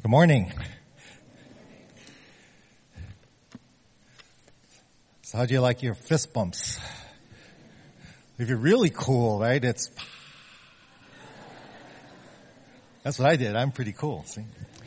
Good morning. So how do you like your fist bumps? If you're really cool, right, it's... That's what I did. I'm pretty cool, see?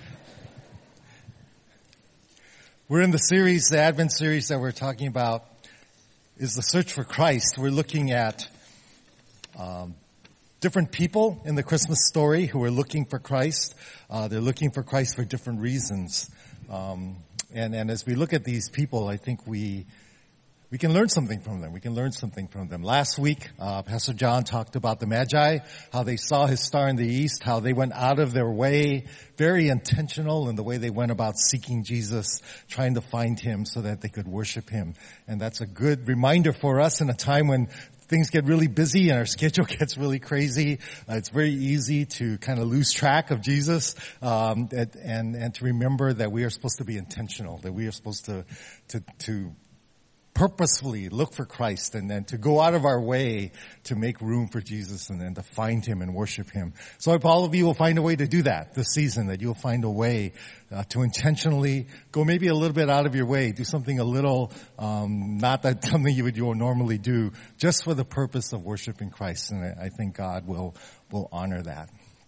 We're in the series, the Advent series that we're talking about is the search for Christ. We're looking at different people in the Christmas story who are looking for Christ. They're looking for Christ for different reasons. And as we look at these people, I think we can learn something from them. We can learn something from them. Last week, Pastor John talked about the Magi, how they saw his star in the east, how they went out of their way, very intentional in the way they went about seeking Jesus, trying to find him so that they could worship him. And that's a good reminder for us in a time when things get really busy and our schedule gets really crazy. It's very easy to kind of lose track of Jesus, and to remember that we are supposed to be intentional, that we are supposed to purposefully look for Christ and then to go out of our way to make room for Jesus and then to find him and worship him. So I hope all of you will find a way to do that this season, that you'll find a way to intentionally go maybe a little bit out of your way, do something a little, not that something you would normally do, just for the purpose of worshiping Christ. And I think God will honor that.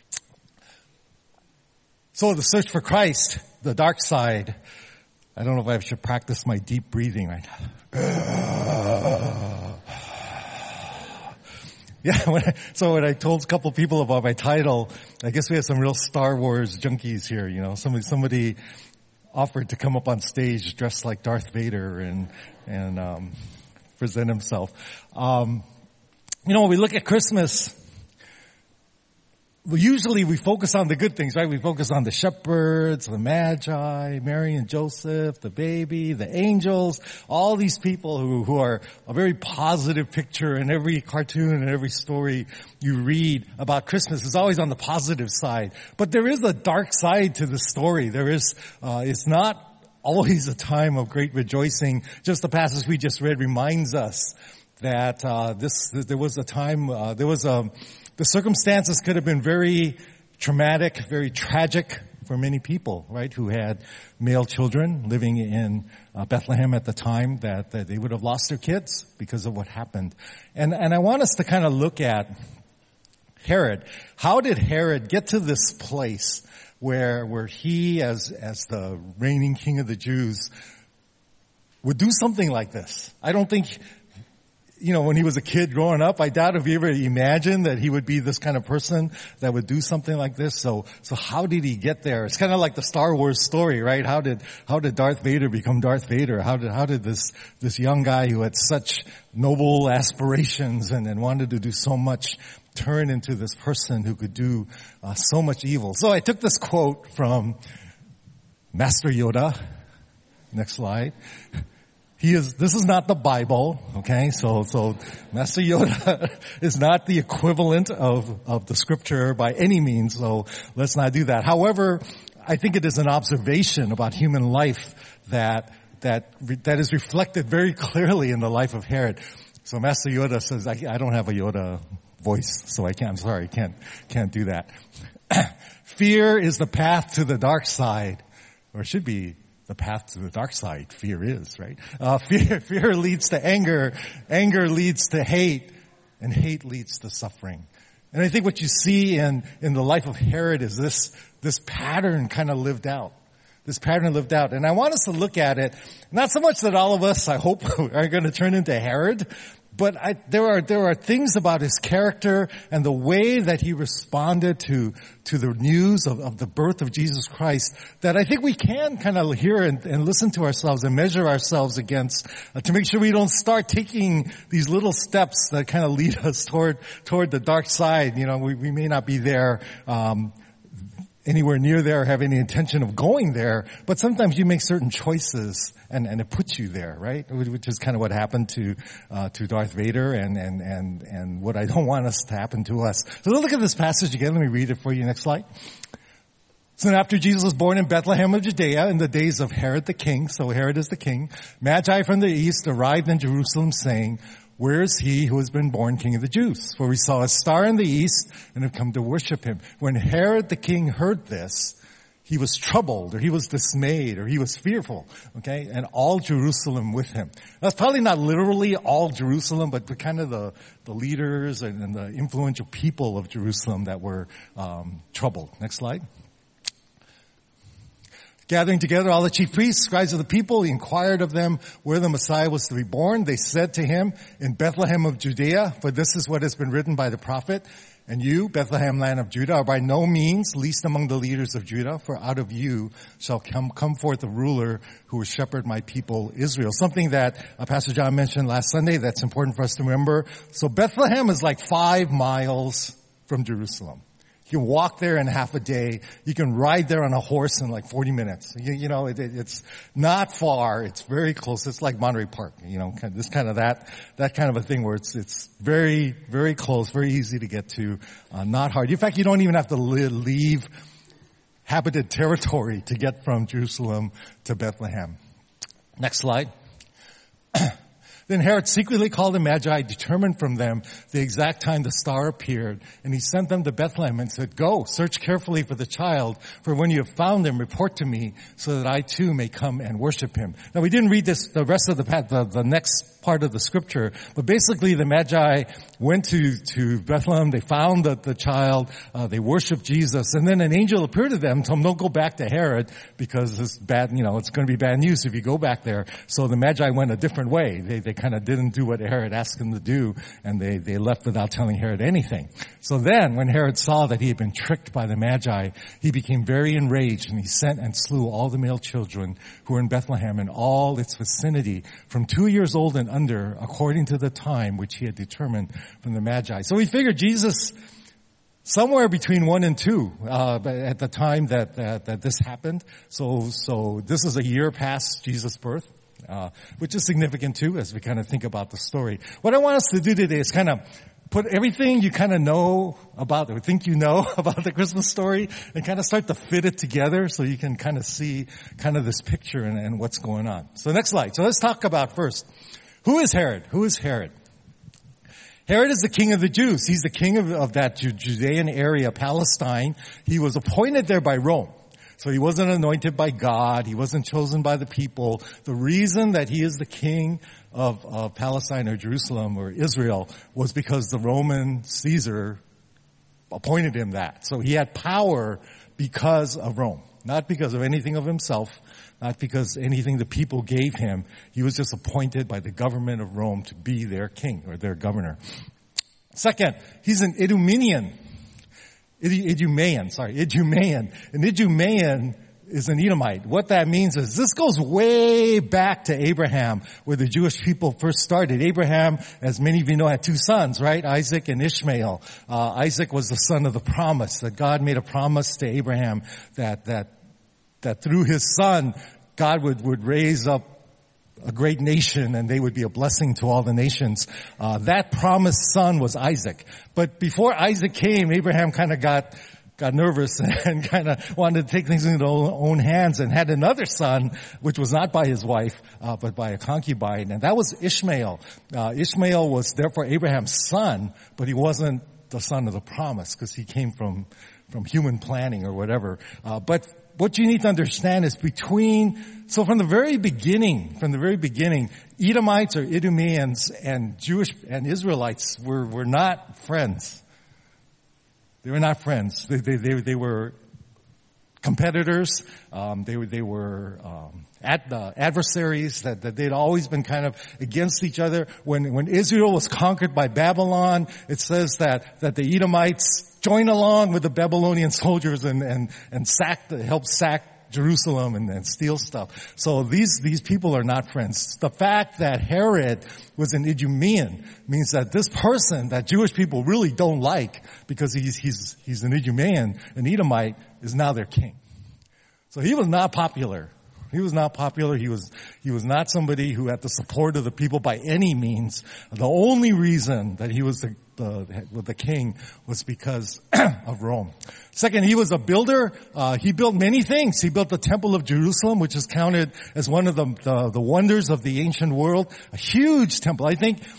So the search for Christ, the dark side. I don't know if I should practice my deep breathing right now. Yeah, when I told a couple people about my title, I guess we have some real Star Wars junkies here, you know. Somebody offered to come up on stage dressed like Darth Vader and present himself. When we look at Christmas, usually we focus on the good things, right? We focus on the shepherds, the Magi, Mary and Joseph, the baby, the angels, all these people who are a very positive picture, and every cartoon and every story you read about Christmas is always on the positive side. But there is a dark side to the story. There is, it's not always a time of great rejoicing. Just the passage we just read reminds us that there was a time, the circumstances could have been very traumatic, very tragic for many people, right, who had male children living in Bethlehem at the time, that they would have lost their kids because of what happened. And I want us to kind of look at Herod. How did Herod get to this place where he, as the reigning king of the Jews, would do something like this? I don't think... when he was a kid growing up, I doubt if he ever imagined that he would be this kind of person that would do something like this. So how did he get there? It's kind of like the Star Wars story, right? How did Darth Vader become Darth Vader? How did this young guy who had such noble aspirations and wanted to do so much turn into this person who could do so much evil? So I took this quote from Master Yoda. Next slide. This is not the Bible, okay? So Master Yoda is not the equivalent of the scripture by any means, so let's not do that. However, I think it is an observation about human life that is reflected very clearly in the life of Herod. So Master Yoda says, I don't have a Yoda voice, so I'm sorry, can't do that. Fear is the path to the dark side, or it should be the path to the dark side. Fear is, right? Fear leads to anger. Anger leads to hate. And hate leads to suffering. And I think what you see in the life of Herod is this pattern kind of lived out. This pattern lived out. And I want us to look at it, not so much that all of us, I hope, are going to turn into Herod, but there are things about his character and the way that he responded to the news of the birth of Jesus Christ that I think we can kind of hear and listen to ourselves and measure ourselves against to make sure we don't start taking these little steps that kind of lead us toward the dark side. We may not be there anywhere near there or have any intention of going there, but sometimes you make certain choices and it puts you there, right? Which is kind of what happened to Darth Vader and what I don't want us to happen to us. So let's look at this passage again. Let me read it for you. Next slide. So after Jesus was born in Bethlehem of Judea in the days of Herod the king, so Herod is the king, Magi from the east arrived in Jerusalem saying, "Where is he who has been born King of the Jews? For we saw a star in the east and have come to worship him." When Herod the king heard this, he was troubled, or he was dismayed, or he was fearful, okay? And all Jerusalem with him. That's probably not literally all Jerusalem, but kind of the leaders and the influential people of Jerusalem that were troubled. Next slide. Gathering together all the chief priests, scribes of the people, he inquired of them where the Messiah was to be born. They said to him, in Bethlehem of Judea, for this is what has been written by the prophet. And you, Bethlehem, land of Judah, are by no means least among the leaders of Judah, for out of you shall come forth a ruler who will shepherd my people Israel. Something that Pastor John mentioned last Sunday that's important for us to remember. So Bethlehem is like 5 miles from Jerusalem. You can walk there in half a day. You can ride there on a horse in like 40 minutes. It's not far. It's very close. It's like Monterey Park, that kind of a thing where it's very, very close, very easy to get to, not hard. In fact, you don't even have to leave habited territory to get from Jerusalem to Bethlehem. Next slide. Then Herod secretly called the Magi, determined from them the exact time the star appeared, and he sent them to Bethlehem and said, go, search carefully for the child, for when you have found him, report to me, so that I too may come and worship him. Now we didn't read the rest of the next part of the scripture, but basically the Magi went to Bethlehem, they found the child, they worshiped Jesus, and then an angel appeared to them, told them don't go back to Herod, because it's bad, it's going to be bad news if you go back there. So the Magi went a different way. They kind of didn't do what Herod asked them to do, and they left without telling Herod anything. So then, when Herod saw that he had been tricked by the Magi, he became very enraged, and he sent and slew all the male children who were in Bethlehem and all its vicinity, from 2 years old and under, according to the time which he had determined from the Magi. So we figured Jesus somewhere between 1 and 2 at the time that this happened. So this is a year past Jesus' birth. Which is significant too as we kind of think about the story. What I want us to do today is kind of put everything you kind of know about, or think you know about the Christmas story, and kind of start to fit it together so you can kind of see kind of this picture and what's going on. So next slide. So let's talk about first, who is Herod? Who is Herod? Herod is the king of the Jews. He's the king of that Judean area, Palestine. He was appointed there by Rome. So he wasn't anointed by God. He wasn't chosen by the people. The reason that he is the king of Palestine or Jerusalem or Israel was because the Roman Caesar appointed him that. So he had power because of Rome, not because of anything of himself, not because anything the people gave him. He was just appointed by the government of Rome to be their king or their governor. Second, he's an Idumean. Idumean. An Idumean is an Edomite. What that means is this goes way back to Abraham, where the Jewish people first started. Abraham, as many of you know, had 2 sons, right? Isaac and Ishmael. Isaac was the son of the promise, that God made a promise to Abraham that through his son, God would raise up a great nation and they would be a blessing to all the nations. That promised son was Isaac. But before Isaac came, Abraham kind of got nervous and kind of wanted to take things into his own hands and had another son, which was not by his wife, but by a concubine. And that was Ishmael. Ishmael was therefore Abraham's son, but he wasn't the son of the promise because he came from human planning or whatever. But what you need to understand is from the very beginning, Edomites or Idumeans and Jewish and Israelites were not friends. They were not friends. They were competitors. They were adversaries that they'd always been kind of against each other. When Israel was conquered by Babylon, it says that the Edomites joined along with the Babylonian soldiers and helped sack Jerusalem and steal stuff. So these people are not friends. The fact that Herod was an Idumean means that this person that Jewish people really don't like, because he's an Idumean, an Edomite, is now their king. So he was not popular. He was not popular. He was not somebody who had the support of the people by any means. The only reason that he was the king was because of Rome. Second, he was a builder. He built many things. He built the Temple of Jerusalem, which is counted as one of the wonders of the ancient world. A huge temple. I think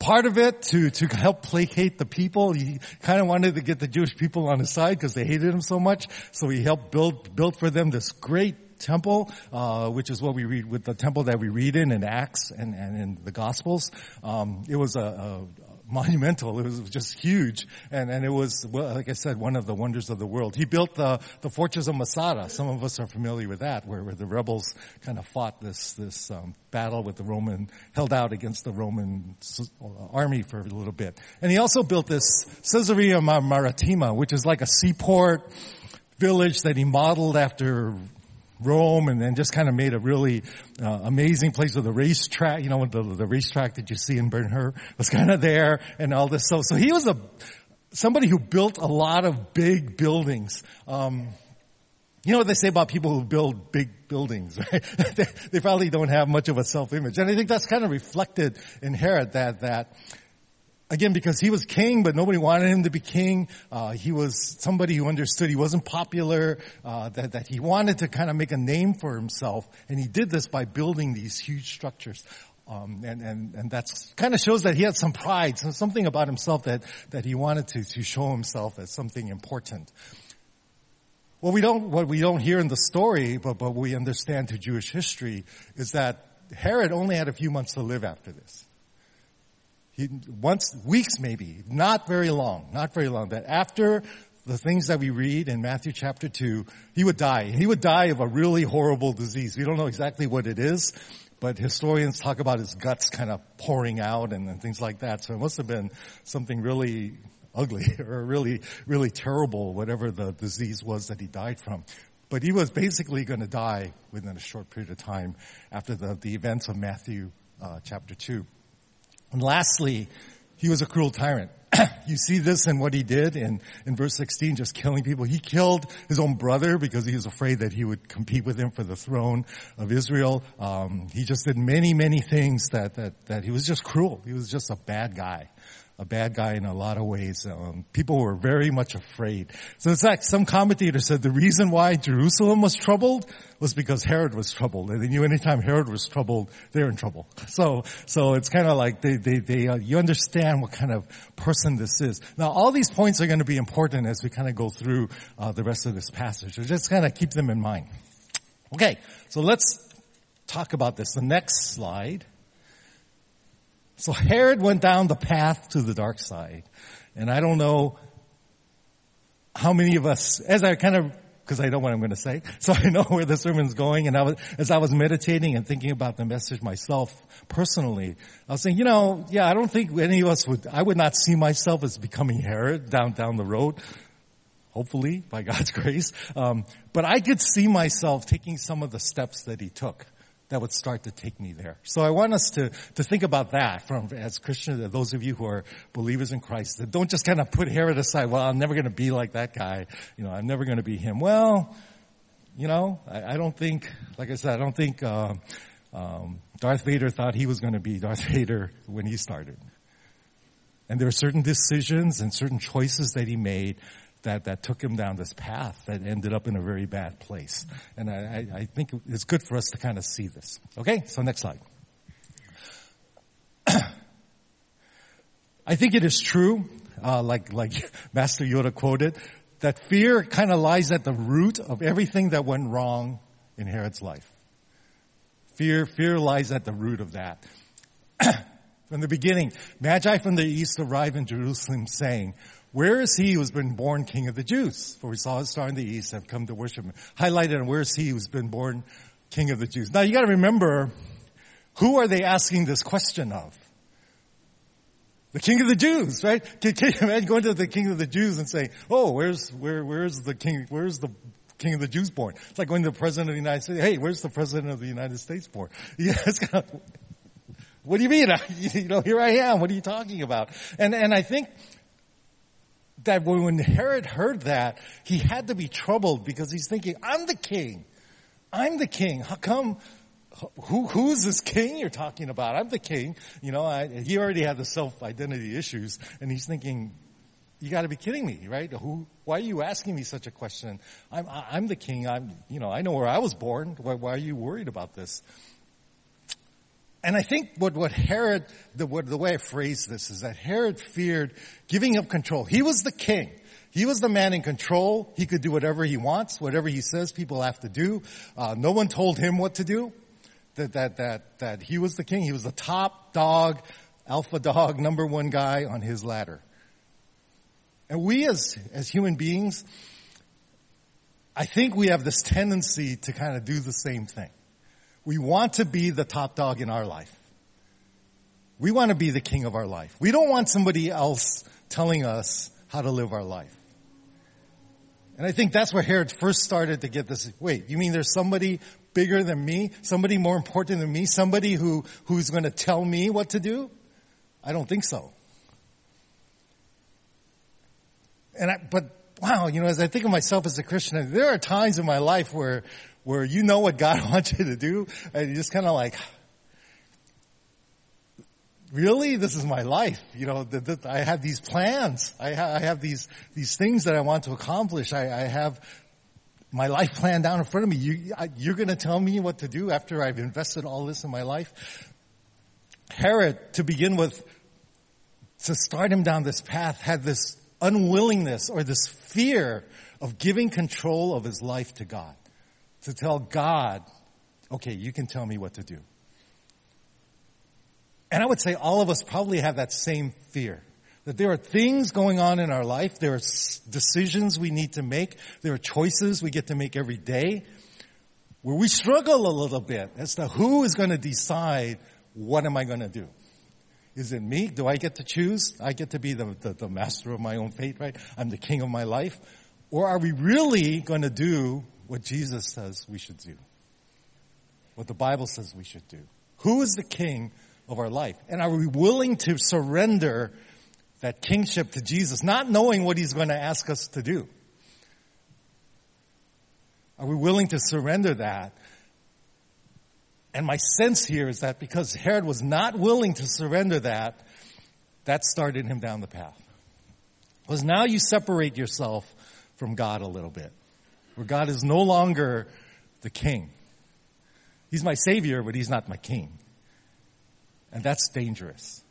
part of it to help placate the people. He kind of wanted to get the Jewish people on his side because they hated him so much. So he helped build for them this great temple, which is what we read with the temple that we read in Acts and in the Gospels. It was a monumental. It was just huge. And it was, well, like I said, one of the wonders of the world. He built the fortress of Masada. Some of us are familiar with that, where the rebels kind of fought this battle with the Roman, held out against the Roman army for a little bit. And he also built this Caesarea Maritima, which is like a seaport village that he modeled after Rome, and then just kind of made a really amazing place with a racetrack. You know, the racetrack that you see in Ben-Hur was kind of there, and all this. So he was somebody who built a lot of big buildings. You know what they say about people who build big buildings, right? They probably don't have much of a self-image, and I think that's kind of reflected in Herod. That again, because he was king, but nobody wanted him to be king. He was somebody who understood he wasn't popular, that he wanted to kind of make a name for himself. And he did this by building these huge structures. And that's kind of shows that he had some pride, something about himself that he wanted to show himself as something important. What we don't hear in the story, but we understand through Jewish history, is that Herod only had a few months to live after this. Weeks maybe, not very long, that after the things that we read in Matthew chapter 2, he would die. He would die of a really horrible disease. We don't know exactly what it is, but historians talk about his guts kind of pouring out and things like that. So it must have been something really ugly or really, really terrible, whatever the disease was that he died from. But he was basically going to die within a short period of time after the events of Matthew chapter 2. And lastly, he was a cruel tyrant. You see this in what he did in verse 16, just killing people. He killed his own brother because he was afraid that he would compete with him for the throne of Israel. He just did many, many things that he was just cruel. He was just a bad guy in a lot of ways. People were very much afraid. So in fact, some commentator said the reason why Jerusalem was troubled was because Herod was troubled. And they knew anytime Herod was troubled, they're in trouble. So it's kind of like you understand what kind of person this is. Now, all these points are going to be important as we kind of go through the rest of this passage. So just kind of keep them in mind. Okay, so let's talk about this. The next slide. So Herod went down the path to the dark side. And I don't know how many of us, because I know what I'm going to say, so I know where the sermon's going. And as I was meditating and thinking about the message myself personally, I was saying, I don't think any of us I would not see myself as becoming Herod down the road. Hopefully, by God's grace. But I could see myself taking some of the steps that he took that would start to take me there. So I want us to think about that as Christians, those of you who are believers in Christ, that don't just kind of put Herod aside. Well, I'm never going to be like that guy. I'm never going to be him. Well, I don't think, like I said, I don't think Darth Vader thought he was going to be Darth Vader when he started. And there are certain decisions and certain choices that he made that took him down this path that ended up in a very bad place. And I think it's good for us to kind of see this. Okay, so next slide. I think it is true, like Master Yoda quoted, that fear kind of lies at the root of everything that went wrong in Herod's life. Fear lies at the root of that. From the beginning, Magi from the east arrived in Jerusalem saying, "Where is he who has been born King of the Jews? For we saw his star in the east and have come to worship him." Highlighted on where is he who's been born King of the Jews. Now you got to remember, who are they asking this question of? The King of the Jews, right? Can you imagine going to the King of the Jews and saying, "Oh, where's the King? Where's the King of the Jews born?" It's like going to the President of the United States. "Hey, where's the President of the United States born?" Yeah, it's kind of, what do you mean? Here I am. What are you talking about? And I think that when Herod heard that, he had to be troubled because he's thinking, I'm the king. How come? Who's this king you're talking about? I'm the king. He already had the self-identity issues, and he's thinking, you got to be kidding me, right? Why are you asking me such a question? I'm the king. I know where I was born. Why are you worried about this? And I think what Herod, the way I phrase this is that Herod feared giving up control. He was the king. He was the man in control. He could do whatever he wants, whatever he says people have to do. No one told him what to do. That he was the king. He was the top dog, alpha dog, number one guy on his ladder. And we as human beings, I think we have this tendency to kind of do the same thing. We want to be the top dog in our life. We want to be the king of our life. We don't want somebody else telling us how to live our life. And I think that's where Herod first started to get this. Wait, you mean there's somebody bigger than me? Somebody more important than me? Somebody who's going to tell me what to do? I don't think so. But wow, as I think of myself as a Christian, there are times in my life where you know what God wants you to do, and you're just kind of like, really? This is my life. I have these plans. I have these things that I want to accomplish. I have my life plan down in front of me. You're going to tell me what to do after I've invested all this in my life? Herod, to begin with, to start him down this path, had this unwillingness or this fear of giving control of his life to God. To tell God, okay, you can tell me what to do. And I would say all of us probably have that same fear. That there are things going on in our life, there are decisions we need to make, there are choices we get to make every day, where we struggle a little bit as to who is going to decide what am I going to do. Is it me? Do I get to choose? I get to be the master of my own fate, right? I'm the king of my life. Or are we really going to do what Jesus says we should do? What the Bible says we should do? Who is the king of our life? And are we willing to surrender that kingship to Jesus, not knowing what he's going to ask us to do? Are we willing to surrender that? And my sense here is that because Herod was not willing to surrender that started him down the path. Because now you separate yourself from God a little bit, where God is no longer the king. He's my savior, but he's not my king. And that's dangerous.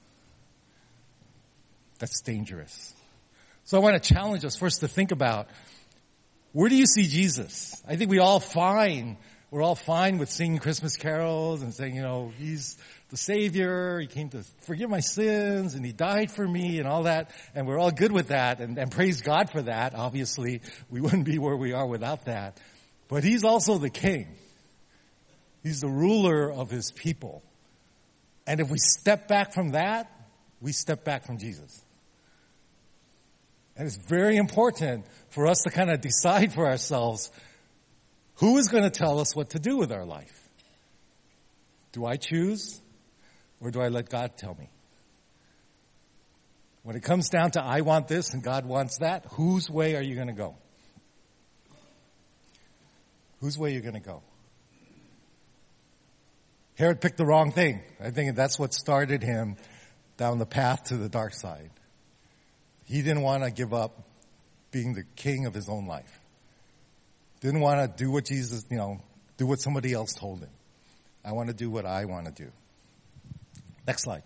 That's dangerous. So I want to challenge us first to think about, where do you see Jesus? I think we're all fine with singing Christmas carols and saying, he's the Savior, he came to forgive my sins, and he died for me, and all that. And we're all good with that, and praise God for that. Obviously, we wouldn't be where we are without that. But he's also the king. He's the ruler of his people. And if we step back from that, we step back from Jesus. And it's very important for us to kind of decide for ourselves, who is going to tell us what to do with our life? Do I choose, or do I let God tell me? When it comes down to I want this and God wants that, whose way are you going to go? Whose way are you going to go? Herod picked the wrong thing. I think that's what started him down the path to the dark side. He didn't want to give up being the king of his own life. Didn't want to do what Jesus, do what somebody else told him. I want to do what I want to do. Next slide.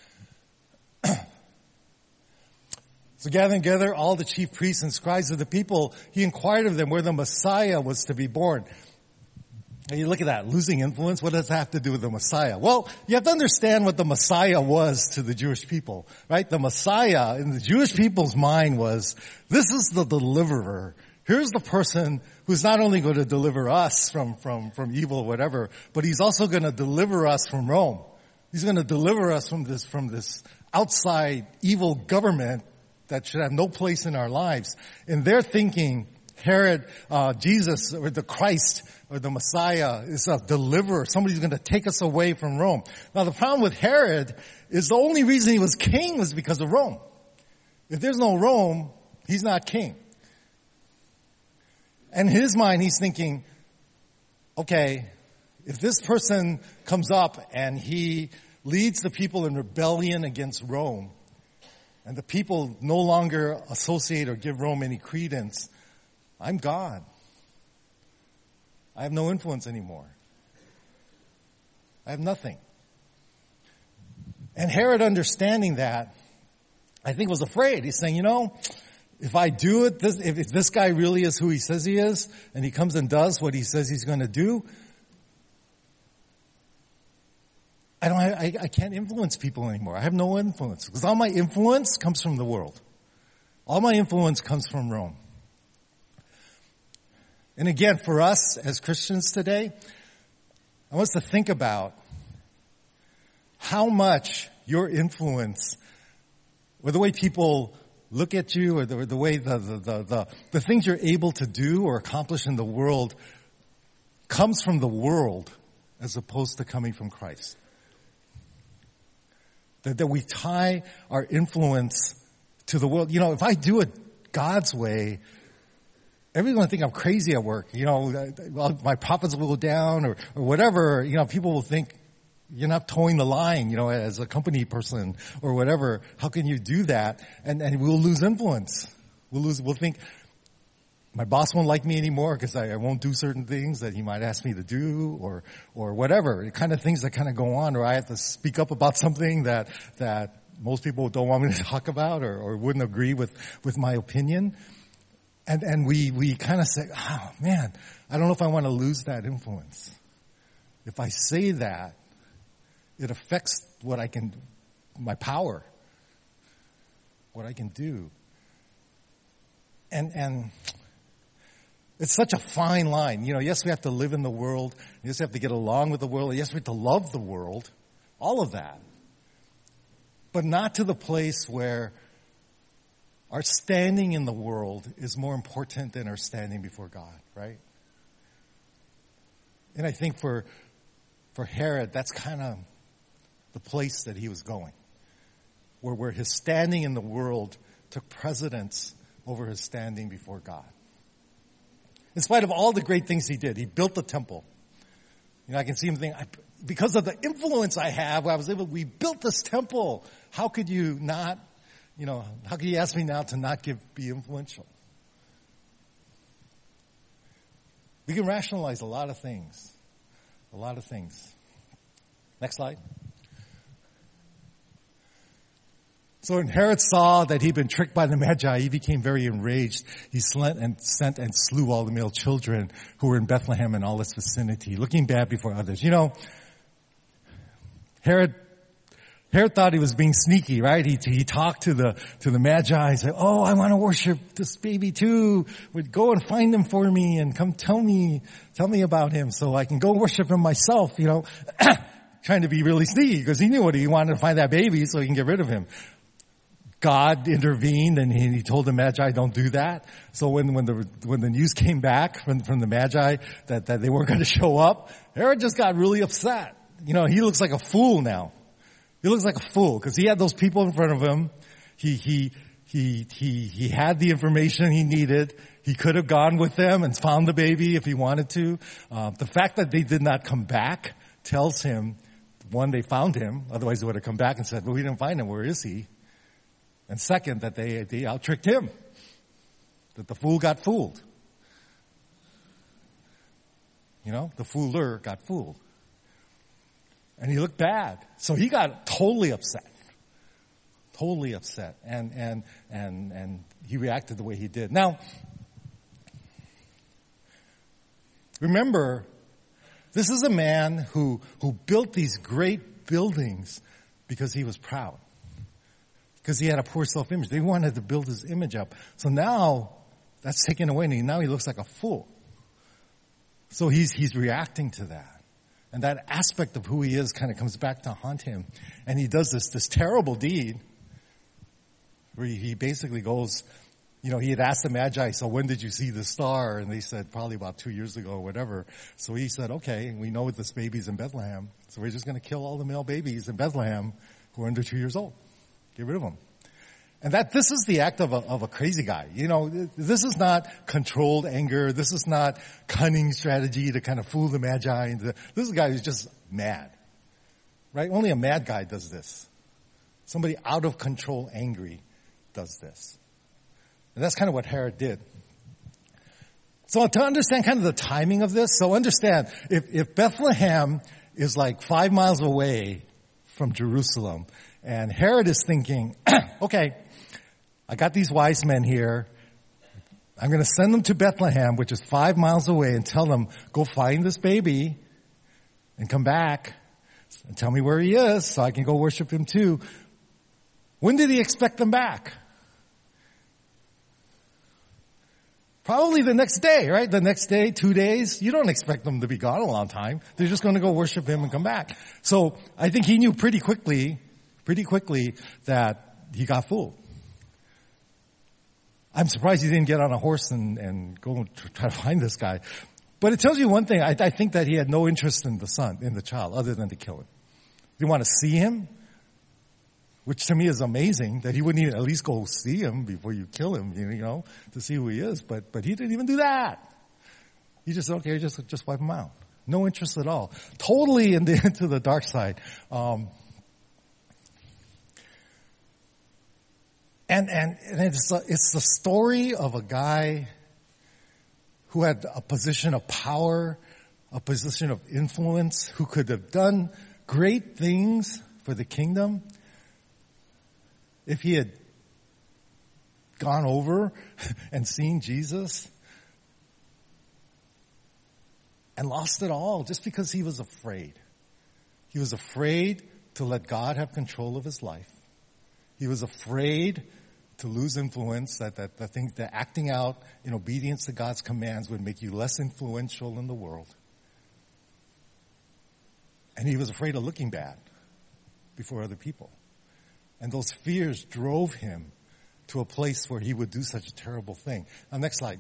So gathering together all the chief priests and scribes of the people, he inquired of them where the Messiah was to be born. And you look at that, losing influence, what does that have to do with the Messiah? Well, you have to understand what the Messiah was to the Jewish people, right? The Messiah in the Jewish people's mind was, this is the deliverer. Here's the person who's not only going to deliver us from evil or whatever, but he's also going to deliver us from Rome. He's going to deliver us from this outside evil government that should have no place in our lives. In their thinking, Herod, Jesus, or the Christ, or the Messiah is a deliverer. Somebody's going to take us away from Rome. Now the problem with Herod is the only reason he was king was because of Rome. If there's no Rome, he's not king. And in his mind, he's thinking, okay, if this person comes up and he leads the people in rebellion against Rome, and the people no longer associate or give Rome any credence, I'm God. I have no influence anymore. I have nothing. And Herod, understanding that, I think was afraid. He's saying, if I do it, if this guy really is who he says he is, and he comes and does what he says he's going to do, I can't influence people anymore. I have no influence. Because all my influence comes from the world. All my influence comes from Rome. And again, for us as Christians today, I want us to think about how much your influence, or the way people look at you, or the way the things you're able to do or accomplish in the world comes from the world as opposed to coming from Christ. That we tie our influence to the world. If I do it God's way, everyone's going to think I'm crazy at work. My profits will go down or whatever. People will think you're not towing the line, as a company person or whatever. How can you do that? And we'll lose influence. We'll think my boss won't like me anymore because I won't do certain things that he might ask me to do or whatever. The kind of things that kind of go on, or I have to speak up about something that most people don't want me to talk about or wouldn't agree with my opinion. And we kind of say, oh man, I don't know if I want to lose that influence. If I say that, it affects my power, what I can do. And it's such a fine line. Yes, we have to live in the world. Yes, we have to get along with the world. Yes, we have to love the world. All of that. But not to the place where our standing in the world is more important than our standing before God, right? And I think for Herod, that's kind of the place that he was going, where his standing in the world took precedence over his standing before God. In spite of all the great things he did, he built the temple. I can see him think, because of the influence I have, we built this temple. How could you not, how could you ask me now to not be influential? We can rationalize a lot of things. A lot of things. Next slide. So when Herod saw that he'd been tricked by the Magi, he became very enraged. He sent and slew all the male children who were in Bethlehem and all its vicinity, looking bad before others. Herod thought he was being sneaky, right? He talked to the Magi. He said, "Oh, I want to worship this baby too. Would go and find him for me and come tell me about him so I can go worship him myself." Trying to be really sneaky because he knew what he wanted to find that baby so he can get rid of him. God intervened and he told the Magi, "Don't do that." So when the news came back from the Magi that they weren't going to show up, Herod just got really upset. He looks like a fool now. He looks like a fool because he had those people in front of him. He had the information he needed. He could have gone with them and found the baby if he wanted to. The fact that they did not come back tells him, one, they found him. Otherwise, they would have come back and said, "Well, we didn't find him. Where is he?" And second, that they out-tricked him. That the fool got fooled. The fooler got fooled. And he looked bad. So he got totally upset. Totally upset. And he reacted the way he did. Now, remember, this is a man who built these great buildings because he was proud. Because he had a poor self-image. They wanted to build his image up. So now, that's taken away, and now he looks like a fool. So he's reacting to that. And that aspect of who he is kind of comes back to haunt him. And he does this terrible deed where he basically goes, he had asked the Magi, "So when did you see the star?" And they said, "Probably about 2 years ago," or whatever. So he said, "Okay, we know this baby's in Bethlehem. So we're just going to kill all the male babies in Bethlehem who are under 2 years old. Get rid of them." And this is the act of a crazy guy. This is not controlled anger. This is not cunning strategy to kind of fool the Magi. This is a guy who's just mad. Right? Only a mad guy does this. Somebody out of control, angry, does this. And that's kind of what Herod did. So to understand kind of the timing of this, so understand, if Bethlehem is like 5 miles away from Jerusalem, And Herod is thinking, okay, I got these wise men here. I'm going to send them to Bethlehem, which is 5 miles away, and tell them, go find this baby and come back and tell me where he is so I can go worship him too. When did he expect them back? Probably the next day, right? The next day, 2 days. You don't expect them to be gone a long time. They're just going to go worship him and come back. So I think he knew pretty quickly that he got fooled. I'm surprised he didn't get on a horse and go try to find this guy. But it tells you one thing. I think that he had no interest in the child, other than to kill him. He didn't want to see him, which to me is amazing, that he wouldn't even at least go see him before you kill him, to see who he is. But he didn't even do that. He just, okay, just wipe him out. No interest at all. Totally into the dark side. And it's the story of a guy who had a position of power, a position of influence, who could have done great things for the kingdom if he had gone over and seen Jesus, and lost it all just because he was afraid. He was afraid to let God have control of his life. He was afraid to lose influence, that acting out in obedience to God's commands would make you less influential in the world. And he was afraid of looking bad before other people. And those fears drove him to a place where he would do such a terrible thing. Now, next slide.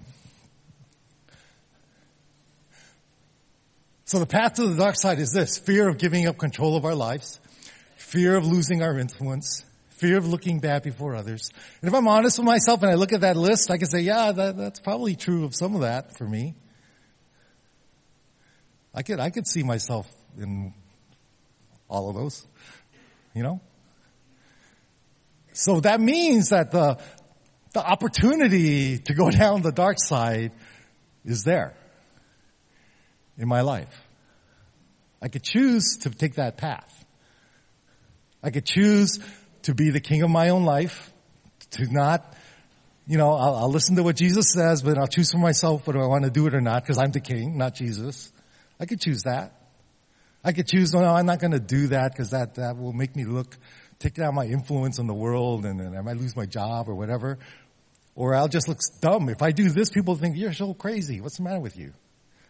So the path to the dark side is this: fear of giving up control of our lives, fear of losing our influence, fear of looking bad before others. And if I'm honest with myself and I look at that list, I can say, yeah, that's probably true of some of that for me. I could see myself in all of those, So that means that the opportunity to go down the dark side is there in my life. I could choose to take that path. I could choose to be the king of my own life, to not, I'll listen to what Jesus says, but I'll choose for myself whether I want to do it or not, because I'm the king, not Jesus. I could choose that. I could choose, no, I'm not going to do that because that will make me take down my influence in the world, and I might lose my job or whatever. Or I'll just look dumb. If I do this, people think, you're so crazy. What's the matter with you?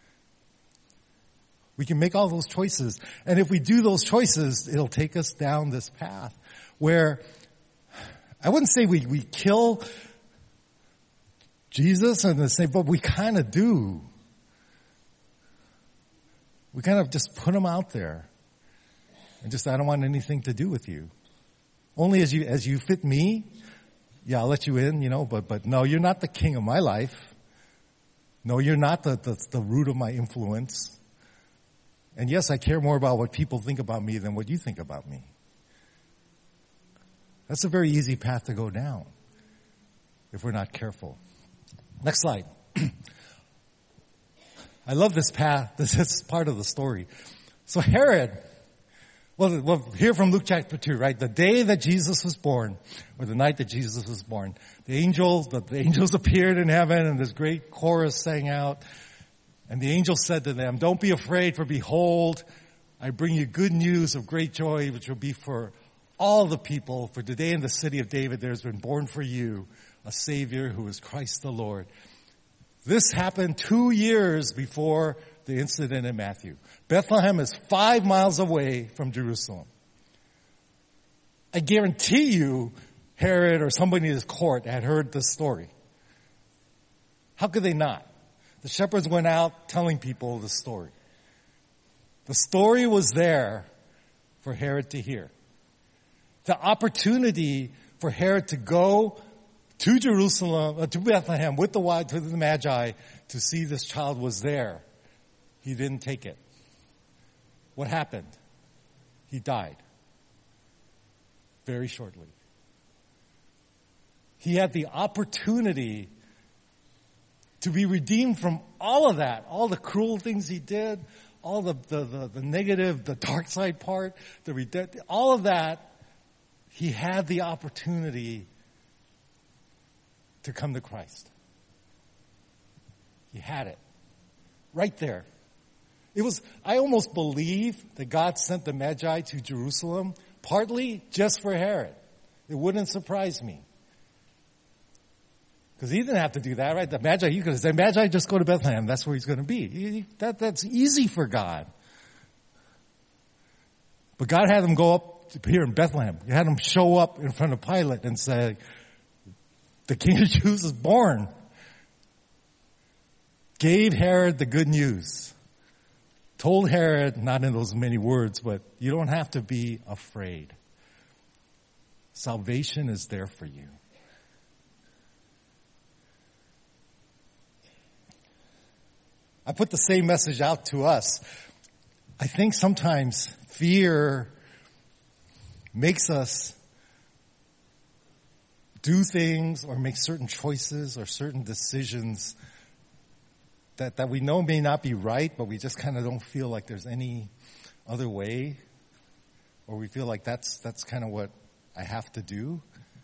We can make all those choices. And if we do those choices, it'll take us down this path where I wouldn't say we kill Jesus but we kind of do. We kind of just put him out there and I don't want anything to do with you. Only as you fit me, yeah, I'll let you in, but no, you're not the king of my life. No, you're not the root of my influence. And yes, I care more about what people think about me than what you think about me. That's a very easy path to go down if we're not careful. Next slide. I love this path. This is part of the story. So Herod, we'll hear from Luke chapter 2, right? The day that Jesus was born, or the night that Jesus was born, the angels appeared in heaven, and this great chorus sang out. And the angel said to them, "Don't be afraid, for behold, I bring you good news of great joy, which will be for all the people. For today in the city of David there has been born for you a Savior who is Christ the Lord." This happened 2 years before the incident in Matthew. Bethlehem is 5 miles away from Jerusalem. I guarantee you Herod or somebody in his court had heard this story. How could they not? The shepherds went out telling people the story. The story was there for Herod to hear. The opportunity for Herod to go to Jerusalem, to Bethlehem with to the Magi to see this child was there. He didn't take it. What happened? He died very shortly. He had the opportunity to be redeemed from all of that, all the cruel things he did, all the negative, the dark side part, all of that. he had the opportunity to come to Christ. He had it. Right there. I almost believe that God sent the Magi to Jerusalem partly just for Herod. It wouldn't surprise me. Because he didn't have to do that, right? The Magi, you could have said, Magi, just go to Bethlehem. That's where he's going to be. That's easy for God. But God had them go up here in Bethlehem. He had them show up in front of Pilate and say, the King of Jews is born. Gave Herod the good news. Told Herod, not in those many words, but you don't have to be afraid. Salvation is there for you. I put the same message out to us. I think sometimes fear makes us do things or make certain choices or certain decisions that we know may not be right, but we just kind of don't feel like there's any other way, or we feel like that's kind of what I have to do.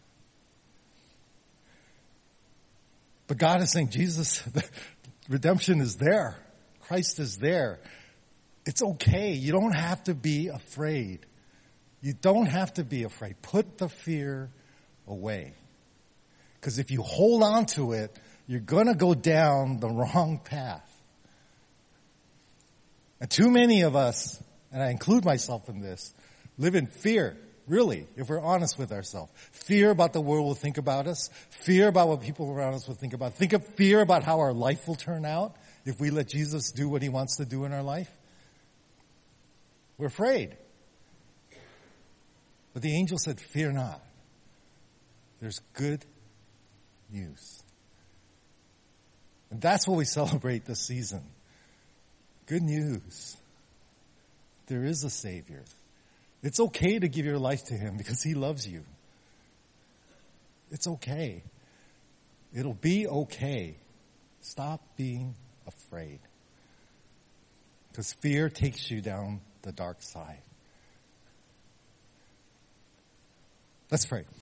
But God is saying, Jesus, the redemption is there. Christ is there. It's okay. You don't have to be afraid. You don't have to be afraid. Put the fear away. Because if you hold on to it, you're going to go down the wrong path. And too many of us, and I include myself in this, live in fear, really, if we're honest with ourselves. Fear about the world will think about us. Fear about what people around us will think about. Fear about how our life will turn out if we let Jesus do what he wants to do in our life. We're afraid. But the angel said, fear not. There's good news. And that's what we celebrate this season. Good news. There is a Savior. It's okay to give your life to him because he loves you. It's okay. It'll be okay. Stop being afraid. Because fear takes you down the dark side. Let's pray.